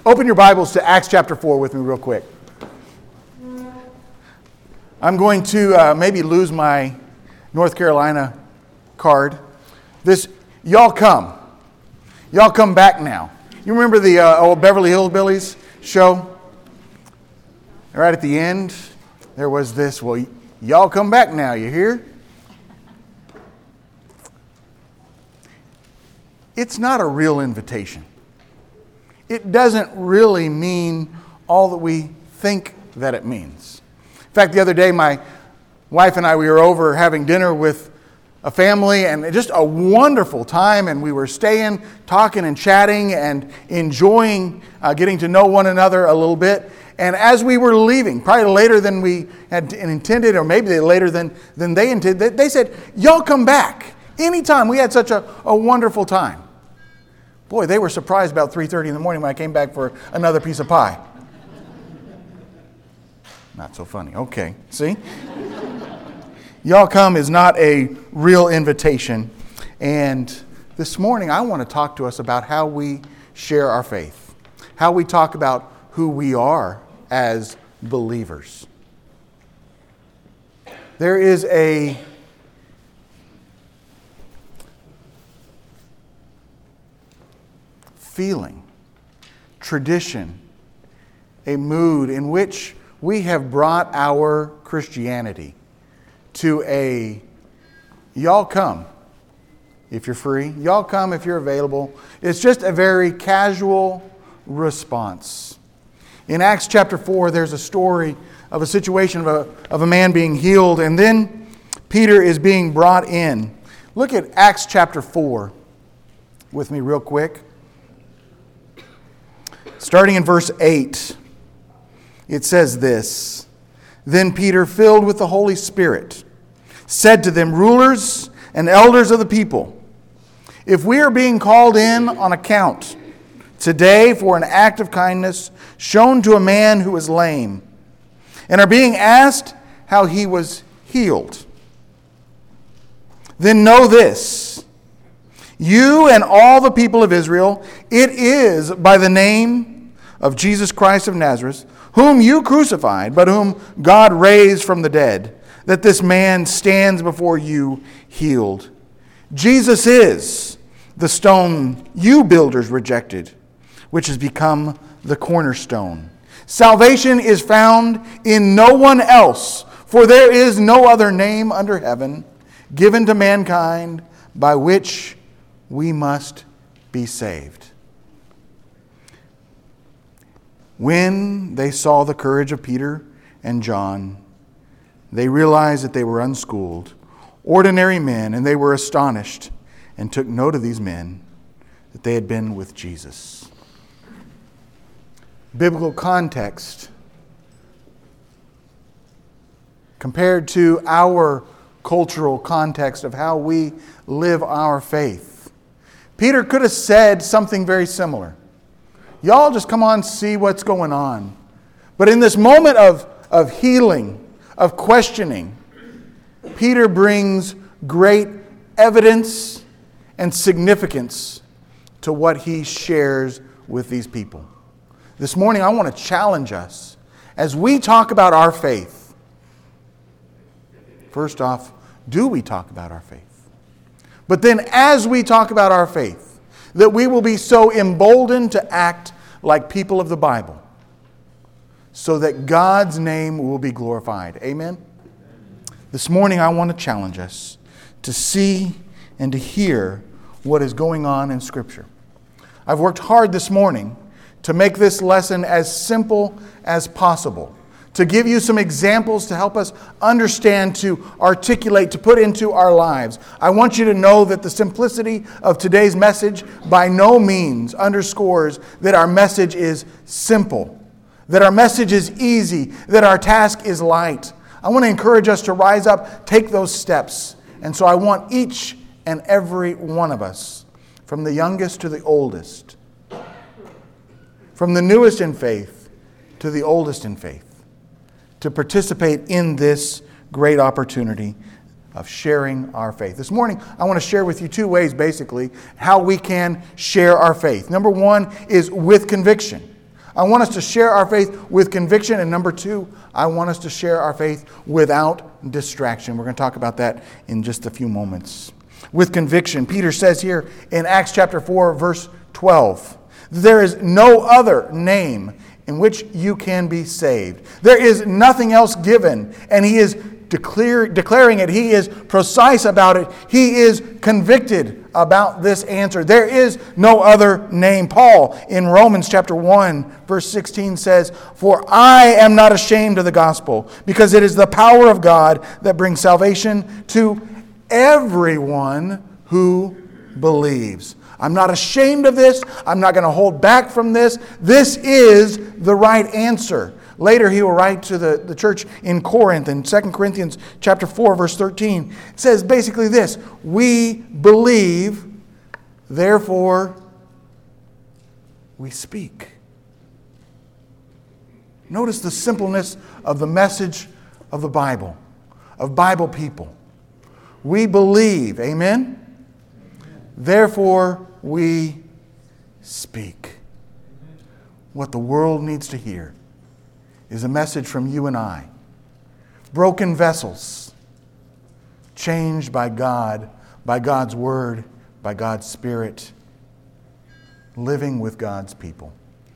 Open your Bibles to Acts chapter 4 with me real quick. I'm going to maybe lose my North Carolina card. Y'all come. Y'all come back now. You remember the old Beverly Hillbillies show? Right at the end, there was this, well, y'all come back now, you hear? It's not a real invitation. It doesn't really mean all that we think that it means. In fact, the other day, my wife and I, we were over having dinner with a family, and just a wonderful time, and we were staying, talking and chatting and enjoying getting to know one another a little bit. And as we were leaving, probably later than we had intended, or maybe later than they intended, they said, y'all come back anytime. We had such a wonderful time. Boy, they were surprised about 3:30 in the morning when I came back for another piece of pie. Not so funny. Okay, see? Y'all come is not a real invitation. And this morning I want to talk to us about how we share our faith. How we talk about who we are as believers. There is a feeling, tradition, a mood in which we have brought our Christianity to a y'all come if you're free, y'all come if you're available. It's just a very casual response. In Acts chapter 4, there's a story of a situation of a man being healed, and then Peter is being brought in. Look at Acts chapter 4 with me real quick. Starting in verse 8, it says this, "Then Peter, filled with the Holy Spirit, said to them, 'Rulers and elders of the people, if we are being called in on account today for an act of kindness shown to a man who is lame, and are being asked how he was healed, then know this, you and all the people of Israel, it is by the name of Jesus Christ of Nazareth, whom you crucified, but whom God raised from the dead, that this man stands before you healed. Jesus is the stone you builders rejected, which has become the cornerstone. Salvation is found in no one else, for there is no other name under heaven given to mankind by which we must be saved.' When they saw the courage of Peter and John, they realized that they were unschooled, ordinary men, and they were astonished and took note of these men, that they had been with Jesus." Biblical context compared to our cultural context of how we live our faith. Peter could have said something very similar. Y'all just come on, see what's going on. But in this moment of healing, of questioning, Peter brings great evidence and significance to what he shares with these people. This morning I want to challenge us as we talk about our faith. First off, do we talk about our faith? But then as we talk about our faith, that we will be so emboldened to act like people of the Bible, so that God's name will be glorified. Amen? This morning I want to challenge us to see and to hear what is going on in Scripture. I've worked hard this morning to make this lesson as simple as possible, to give you some examples to help us understand, to articulate, to put into our lives. I want you to know that the simplicity of today's message by no means underscores that our message is simple, that our message is easy, that our task is light. I want to encourage us to rise up, take those steps. And so I want each and every one of us, from the youngest to the oldest, from the newest in faith to the oldest in faith, to participate in this great opportunity of sharing our faith. This morning, I want to share with you two ways, basically, how we can share our faith. Number one is with conviction. I want us to share our faith with conviction. And number two, I want us to share our faith without distraction. We're going to talk about that in just a few moments. With conviction, Peter says here in Acts chapter 4, verse 12, there is no other name in which you can be saved. There is nothing else given. And he is declaring it. He is precise about it. He is convicted about this answer. There is no other name. Paul in Romans chapter 1 verse 16 says, "For I am not ashamed of the gospel, because it is the power of God that brings salvation to everyone who believes." I'm not ashamed of this. I'm not going to hold back from this. This is the right answer. Later he will write to the church in Corinth in 2 Corinthians chapter 4, verse 13. It says basically this: we believe, therefore we speak. Notice the simpleness of the message of the Bible, of Bible people. We believe, amen? Therefore we speak. What the world needs to hear is a message from you and I. Broken vessels, changed by God, by God's Word, by God's Spirit, living with God's people.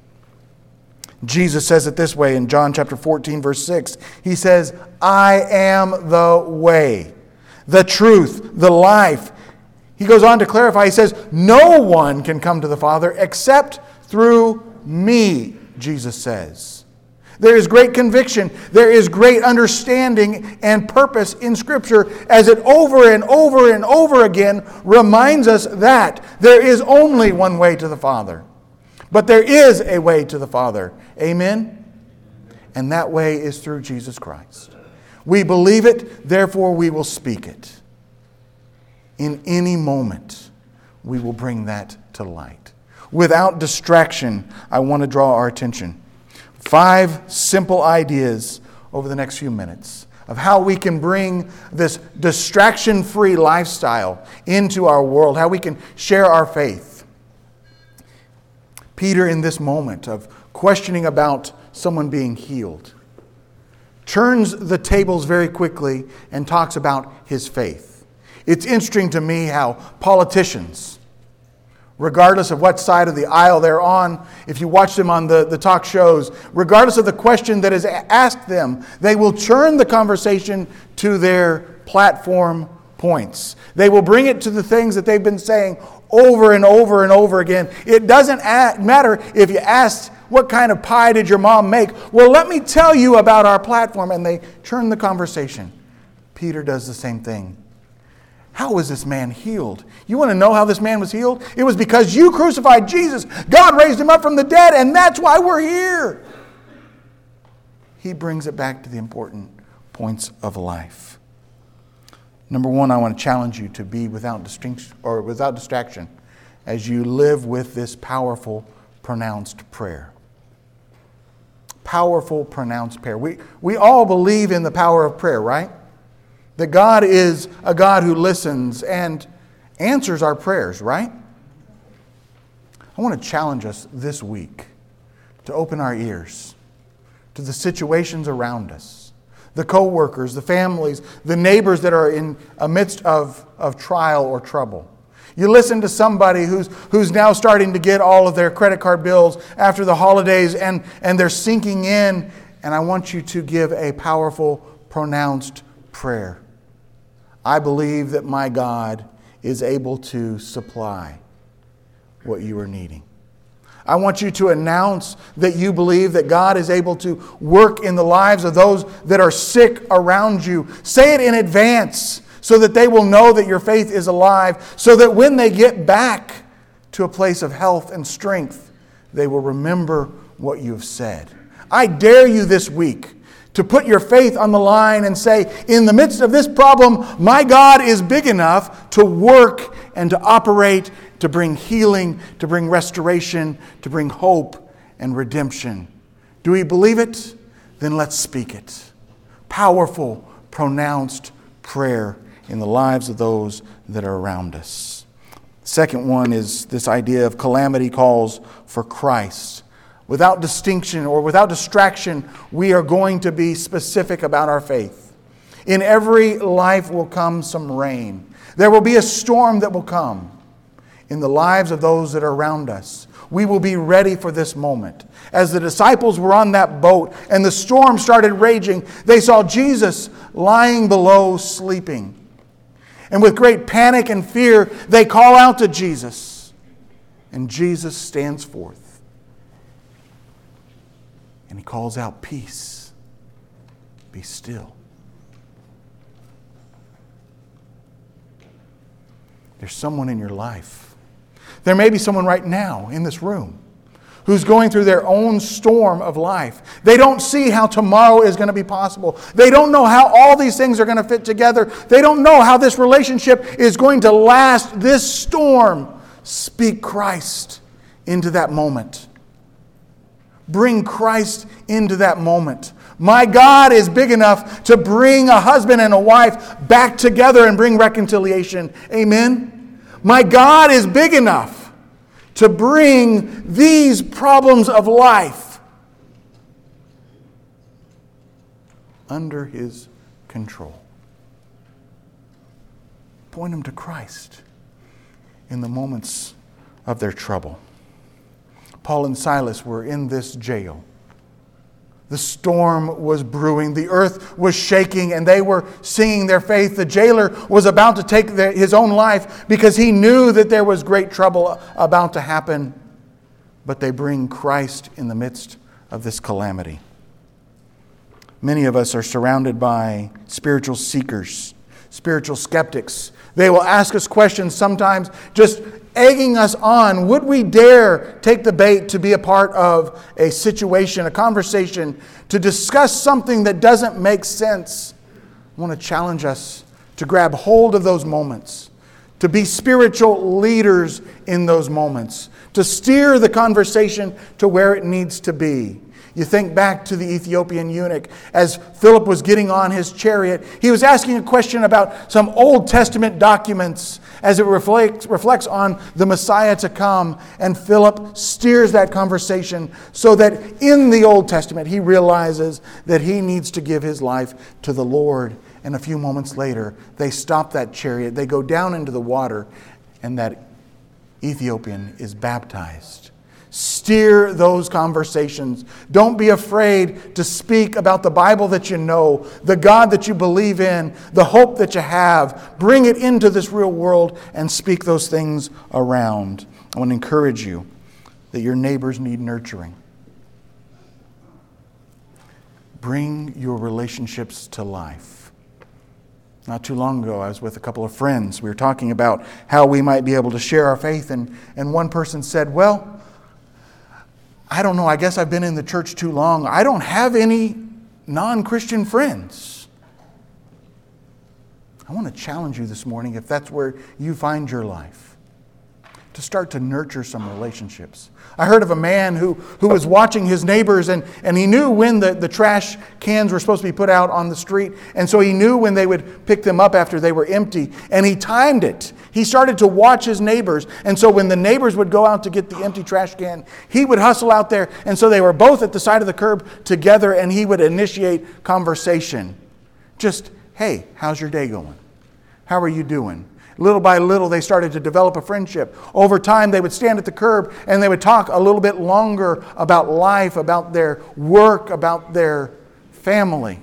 Jesus says it this way in John chapter 14, verse 6. He says, "I am the way, the truth, the life." He goes on to clarify, he says, "No one can come to the Father except through me," Jesus says. There is great conviction, there is great understanding and purpose in Scripture as it over and over and over again reminds us that there is only one way to the Father. But there is a way to the Father. Amen? And that way is through Jesus Christ. We believe it, therefore we will speak it. In any moment, we will bring that to light. Without distraction, I want to draw our attention. 5 simple ideas over the next few minutes of how we can bring this distraction-free lifestyle into our world, how we can share our faith. Peter, in this moment of questioning about someone being healed, turns the tables very quickly and talks about his faith. It's interesting to me how politicians, regardless of what side of the aisle they're on, if you watch them on the talk shows, regardless of the question that is asked them, they will turn the conversation to their platform points. They will bring it to the things that they've been saying over and over and over again. It doesn't matter if you asked, "What kind of pie did your mom make?" "Well, let me tell you about our platform." And they turn the conversation. Peter does the same thing. How was this man healed? You want to know how this man was healed? It was because you crucified Jesus. God raised him up from the dead, and that's why we're here. He brings it back to the important points of life. Number one, I want to challenge you to be without distraction as you live with this powerful, pronounced prayer. Powerful, pronounced prayer. We all believe in the power of prayer, right? That God is a God who listens and answers our prayers, right? I want to challenge us this week to open our ears to the situations around us, the co-workers, the families, the neighbors that are in a midst of trial or trouble. You listen to somebody who's now starting to get all of their credit card bills after the holidays and they're sinking in, and I want you to give a powerful, pronounced prayer. I believe that my God is able to supply what you are needing. I want you to announce that you believe that God is able to work in the lives of those that are sick around you. Say it in advance so that they will know that your faith is alive, so that when they get back to a place of health and strength, they will remember what you have said. I dare you this week to put your faith on the line and say, in the midst of this problem, my God is big enough to work and to operate, to bring healing, to bring restoration, to bring hope and redemption. Do we believe it? Then let's speak it. Powerful, pronounced prayer in the lives of those that are around us. Second one is this idea of calamity calls for Christ. without distinction or without distraction, we are going to be specific about our faith. In every life will come some rain. There will be a storm that will come in the lives of those that are around us. We will be ready for this moment. As the disciples were on that boat and the storm started raging, they saw Jesus lying below sleeping. And with great panic and fear, they call out to Jesus. And Jesus stands forth. And He calls out, "Peace, be still." There's someone in your life. There may be someone right now in this room who's going through their own storm of life. They don't see how tomorrow is going to be possible. They don't know how all these things are going to fit together. They don't know how this relationship is going to last this storm. Speak Christ into that moment. Bring Christ into that moment. My God is big enough to bring a husband and a wife back together and bring reconciliation. Amen? My God is big enough to bring these problems of life under His control. Point them to Christ in the moments of their trouble. Paul and Silas were in this jail. The storm was brewing. The earth was shaking, and they were singing their faith. The jailer was about to take his own life because he knew that there was great trouble about to happen. But they bring Christ in the midst of this calamity. Many of us are surrounded by spiritual seekers, spiritual skeptics. They will ask us questions, sometimes just egging us on. Would we dare take the bait to be a part of a situation, a conversation, to discuss something that doesn't make sense? I want to challenge us to grab hold of those moments, to be spiritual leaders in those moments, to steer the conversation to where it needs to be. You think back to the Ethiopian eunuch. As Philip was getting on his chariot, he was asking a question about some Old Testament documents as it reflects on the Messiah to come. And Philip steers that conversation so that in the Old Testament he realizes that he needs to give his life to the Lord. And a few moments later, they stop that chariot. They go down into the water, and that Ethiopian is baptized. Steer those conversations. Don't be afraid to speak about the Bible that you know, the God that you believe in, the hope that you have. Bring it into this real world and speak those things around. I want to encourage you that your neighbors need nurturing. Bring your relationships to life. Not too long ago, I was with a couple of friends. We were talking about how we might be able to share our faith, and one person said, "Well, I don't know, I guess I've been in the church too long. I don't have any non-Christian friends." I want to challenge you this morning, if that's where you find your life, to start to nurture some relationships. I heard of a man who was watching his neighbors, and he knew when the trash cans were supposed to be put out on the street. And so he knew when they would pick them up after they were empty. And he timed it. He started to watch his neighbors. And so when the neighbors would go out to get the empty trash can, he would hustle out there. And so they were both at the side of the curb together, and he would initiate conversation. Just, "Hey, how's your day going? How are you doing?" Little by little, they started to develop a friendship. Over time, they would stand at the curb and they would talk a little bit longer about life, about their work, about their family.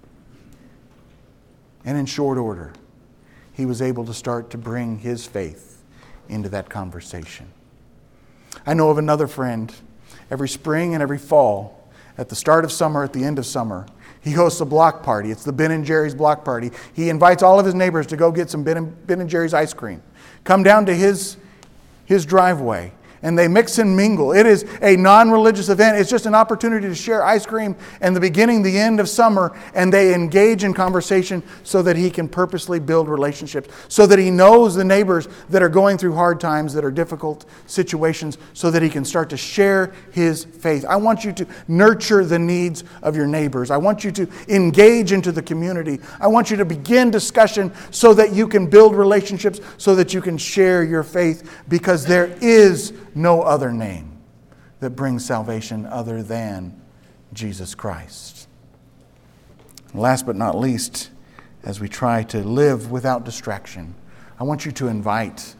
And in short order, he was able to start to bring his faith into that conversation. I know of another friend. Every spring and every fall, at the start of summer, at the end of summer, he hosts a block party. It's the Ben & Jerry's block party. He invites all of his neighbors to go get some Ben & Jerry's ice cream. Come down to his driveway, and they mix and mingle. It is a non-religious event. It's just an opportunity to share ice cream and the beginning, the end of summer, and they engage in conversation so that he can purposely build relationships, so that he knows the neighbors that are going through hard times, that are difficult situations, so that he can start to share his faith. I want you to nurture the needs of your neighbors. I want you to engage into the community. I want you to begin discussion so that you can build relationships, so that you can share your faith, because there is no other name that brings salvation other than Jesus Christ. And last but not least, as we try to live without distraction, I want you to invite.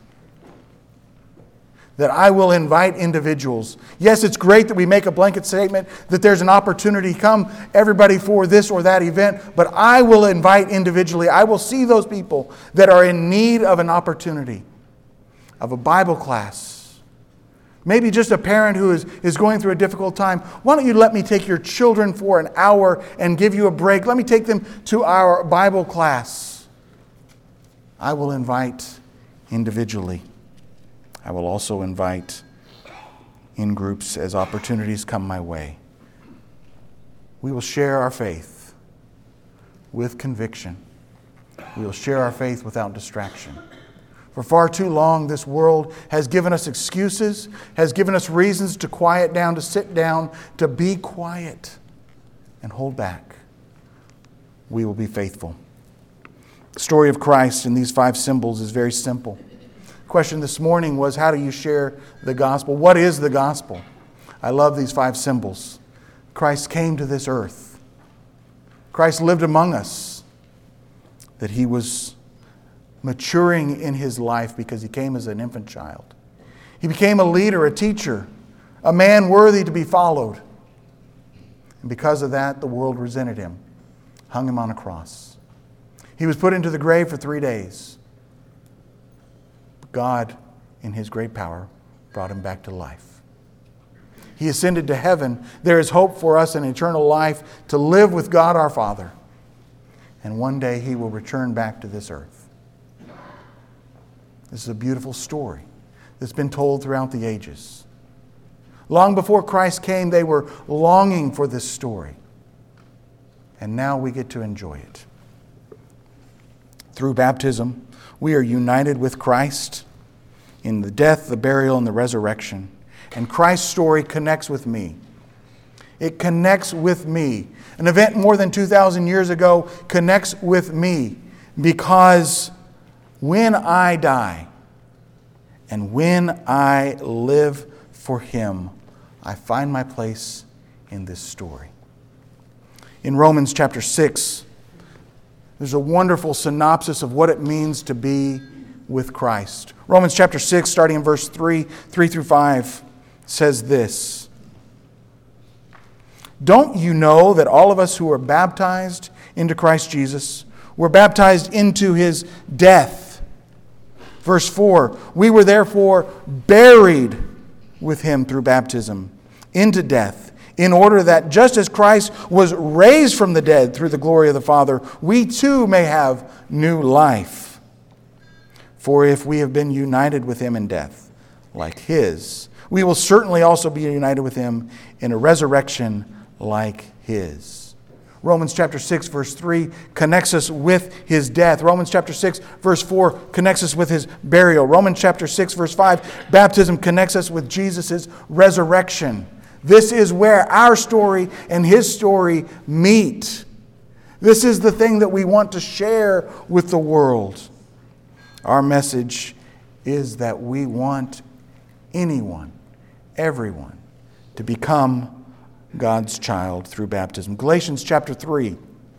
That I will invite individuals. Yes, it's great that we make a blanket statement that there's an opportunity. Come, everybody, for this or that event. But I will invite individually. I will see those people that are in need of an opportunity, of a Bible class. Maybe just a parent who is going through a difficult time. Why don't you let me take your children for an hour and give you a break? Let me take them to our Bible class. I will invite individually. I will also invite in groups as opportunities come my way. We will share our faith with conviction. We will share our faith without distraction. For far too long, this world has given us excuses, has given us reasons to quiet down, to sit down, to be quiet and hold back. We will be faithful. The story of Christ in these 5 symbols is very simple. Question this morning was, how do you share the gospel? What is the gospel? I love these 5 symbols. Christ came to this earth. Christ lived among us. That he was maturing in his life because he came as an infant child. He became a leader, a teacher, a man worthy to be followed. And because of that, the world resented him, hung him on a cross. He was put into the grave for 3 days. God, in his great power, brought him back to life. He ascended to heaven. There is hope for us in eternal life to live with God our Father. And one day he will return back to this earth. This is a beautiful story that's been told throughout the ages. Long before Christ came, they were longing for this story. And now we get to enjoy it. Through baptism, we are united with Christ in the death, the burial, and the resurrection. And Christ's story connects with me. It connects with me. An event more than 2,000 years ago connects with me because when I die and when I live for Him, I find my place in this story. In Romans chapter 6, there's a wonderful synopsis of what it means to be with Christ. Romans chapter 6, starting in verse 3 through 5, says this. Don't you know that all of us who are baptized into Christ Jesus were baptized into His death? Verse 4, we were therefore buried with Him through baptism into death, in order that just as Christ was raised from the dead through the glory of the Father, we too may have new life. For if we have been united with Him in death, like His, we will certainly also be united with Him in a resurrection like His. Romans chapter 6, verse 3 connects us with His death. Romans chapter 6, verse 4 connects us with His burial. Romans chapter 6, verse 5, baptism connects us with Jesus' resurrection. This is where our story and His story meet. This is the thing that we want to share with the world. Our message is that we want anyone, everyone, to become God's child through baptism. Galatians chapter 3.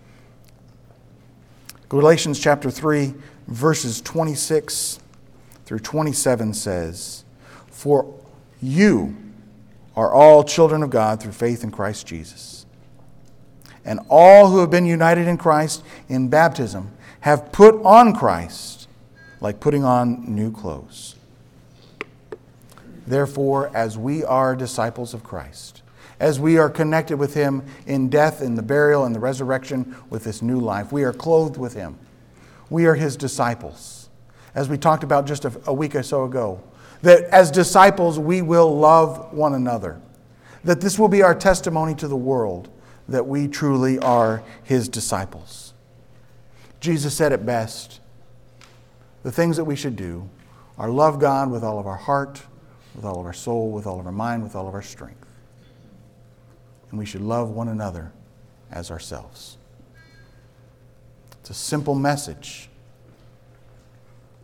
Galatians chapter 3, verses 26 through 27 says, For you are all children of God through faith in Christ Jesus. And all who have been united in Christ in baptism have put on Christ, like putting on new clothes. Therefore, as we are disciples of Christ, as we are connected with Him in death, in the burial, and the resurrection with this new life, we are clothed with Him. We are His disciples. As we talked about just a week or so ago, that as disciples we will love one another. That this will be our testimony to the world that we truly are His disciples. Jesus said it best. The things that we should do are love God with all of our heart, with all of our soul, with all of our mind, with all of our strength. And we should love one another as ourselves. It's a simple message,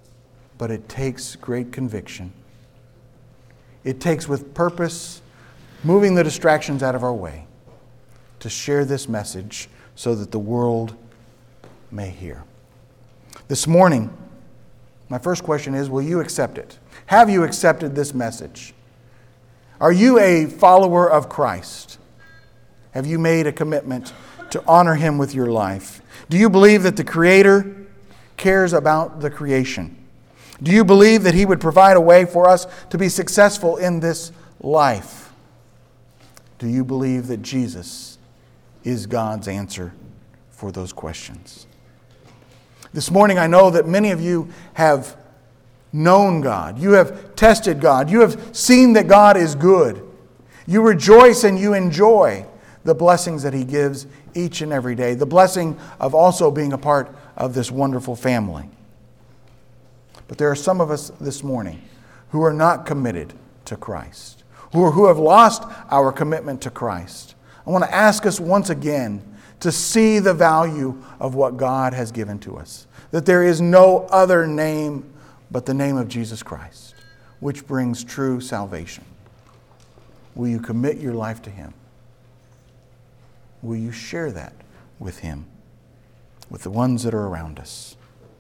but it takes great conviction. It takes with purpose moving the distractions out of our way to share this message so that the world may hear. This morning, my first question is, will you accept it? Have you accepted this message? Are you a follower of Christ? Have you made a commitment to honor Him with your life? Do you believe that the Creator cares about the creation? Do you believe that He would provide a way for us to be successful in this life? Do you believe that Jesus is God's answer for those questions? This morning, I know that many of you have known God. You have tested God. You have seen that God is good. You rejoice and you enjoy the blessings that He gives each and every day. The blessing of also being a part of this wonderful family. But there are some of us this morning who are not committed to Christ, who have lost our commitment to Christ. I want to ask us once again to see the value of what God has given to us. That there is no other name but the name of Jesus Christ, which brings true salvation. Will you commit your life to Him? Will you share that with Him, with the ones that are around us?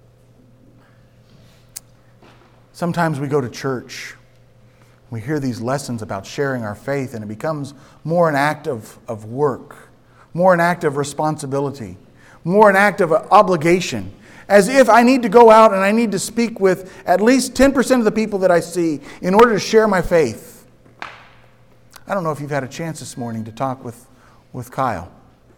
Sometimes we go to church, we hear these lessons about sharing our faith, and it becomes more an act of work, more an act of responsibility, more an act of obligation, as if I need to go out and I need to speak with at least 10% of the people that I see in order to share my faith. I don't know if you've had a chance this morning to talk with Kyle.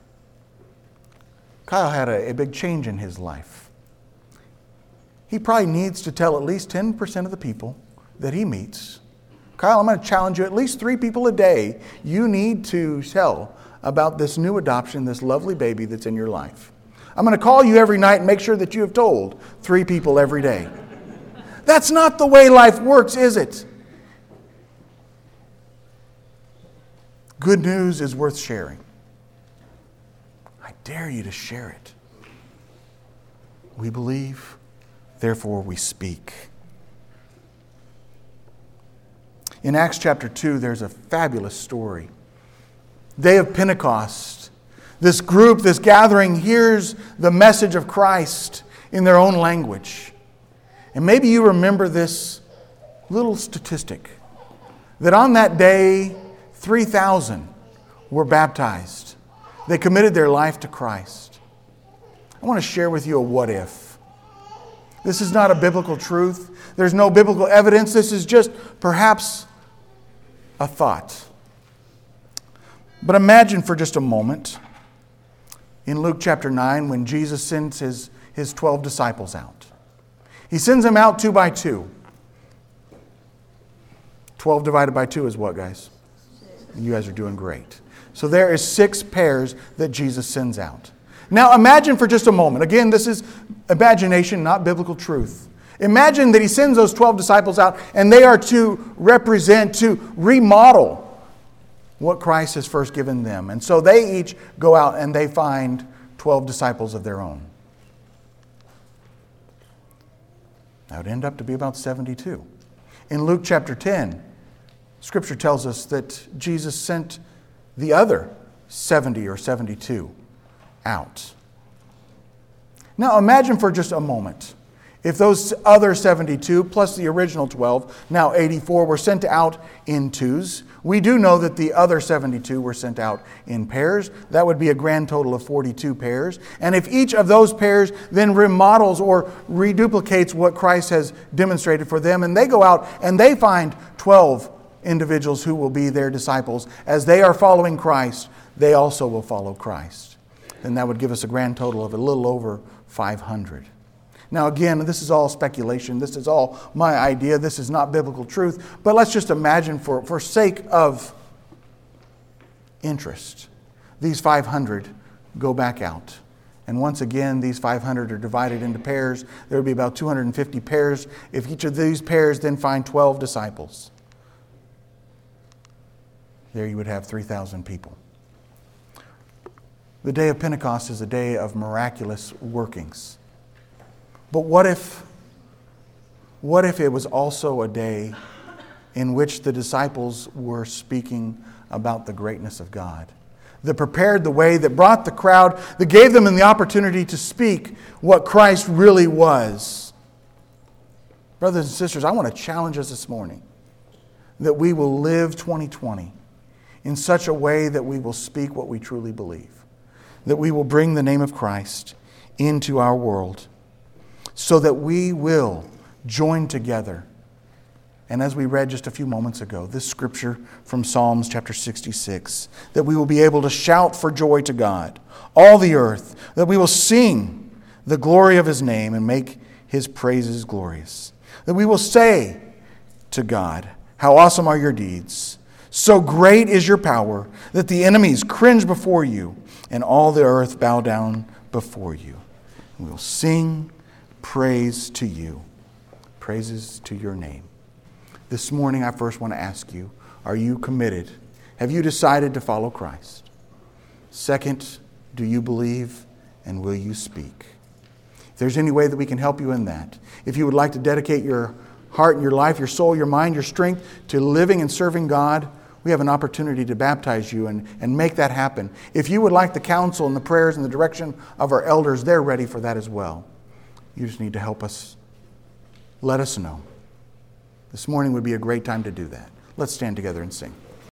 Kyle had a big change in his life. He probably needs to tell at least 10% of the people that he meets, Kyle, I'm going to challenge you, at least 3 people a day, you need to tell about this new adoption, this lovely baby that's in your life. I'm going to call you every night and make sure that you have told 3 people every day. That's not the way life works, is it? Good news is worth sharing. I dare you to share it. We believe, therefore we speak. In Acts chapter 2, there's a fabulous story. Day of Pentecost. This group, this gathering, hears the message of Christ in their own language. And maybe you remember this little statistic, that on that day, 3,000 were baptized. They committed their life to Christ. I want to share with you a what if. This is not a biblical truth. There's no biblical evidence. This is just perhaps a thought. But imagine for just a moment, in Luke chapter 9, when Jesus sends his 12 disciples out. He sends them out 2 by 2. 12 divided by 2 is what, guys? You guys are doing great. So there is 6 pairs that Jesus sends out. Now imagine for just a moment. Again, this is imagination, not biblical truth. Imagine that he sends those 12 disciples out and they are to represent, to remodel what Christ has first given them. And so they each go out and they find 12 disciples of their own. That would end up to be about 72. In Luke chapter 10, Scripture tells us that Jesus sent the other 70 or 72 out. Now imagine for just a moment if those other 72 plus the original 12, now 84, were sent out in twos. We do know that the other 72 were sent out in pairs. That would be a grand total of 42 pairs. And if each of those pairs then remodels or reduplicates what Christ has demonstrated for them, and they go out and they find 12 individuals who will be their disciples, as they are following Christ, they also will follow Christ. And that would give us a grand total of a little over 500. Now again, this is all speculation. This is all my idea. This is not biblical truth. But let's just imagine for sake of interest, these 500 go back out. And once again, these 500 are divided into pairs. There would be about 250 pairs. If each of these pairs then find 12 disciples, there you would have 3,000 people. The day of Pentecost is a day of miraculous workings. But what if it was also a day in which the disciples were speaking about the greatness of God, that prepared the way, that brought the crowd, that gave them the opportunity to speak what Christ really was. Brothers and sisters, I want to challenge us this morning that we will live 2020 in such a way that we will speak what we truly believe, that we will bring the name of Christ into our world so that we will join together. And as we read just a few moments ago, this scripture from Psalms chapter 66, that we will be able to shout for joy to God, all the earth, that we will sing the glory of His name and make His praises glorious. That we will say to God, how awesome are your deeds. So great is your power that the enemies cringe before you and all the earth bow down before you. And we will sing praise to you, praises to your name. This morning, I first want to ask you, are you committed? Have you decided to follow Christ? Second, do you believe and will you speak? If there's any way that we can help you in that, if you would like to dedicate your heart and your life, your soul, your mind, your strength to living and serving God, we have an opportunity to baptize you and make that happen. If you would like the counsel and the prayers and the direction of our elders, they're ready for that as well. You just need to help us. Let us know. This morning would be a great time to do that. Let's stand together and sing.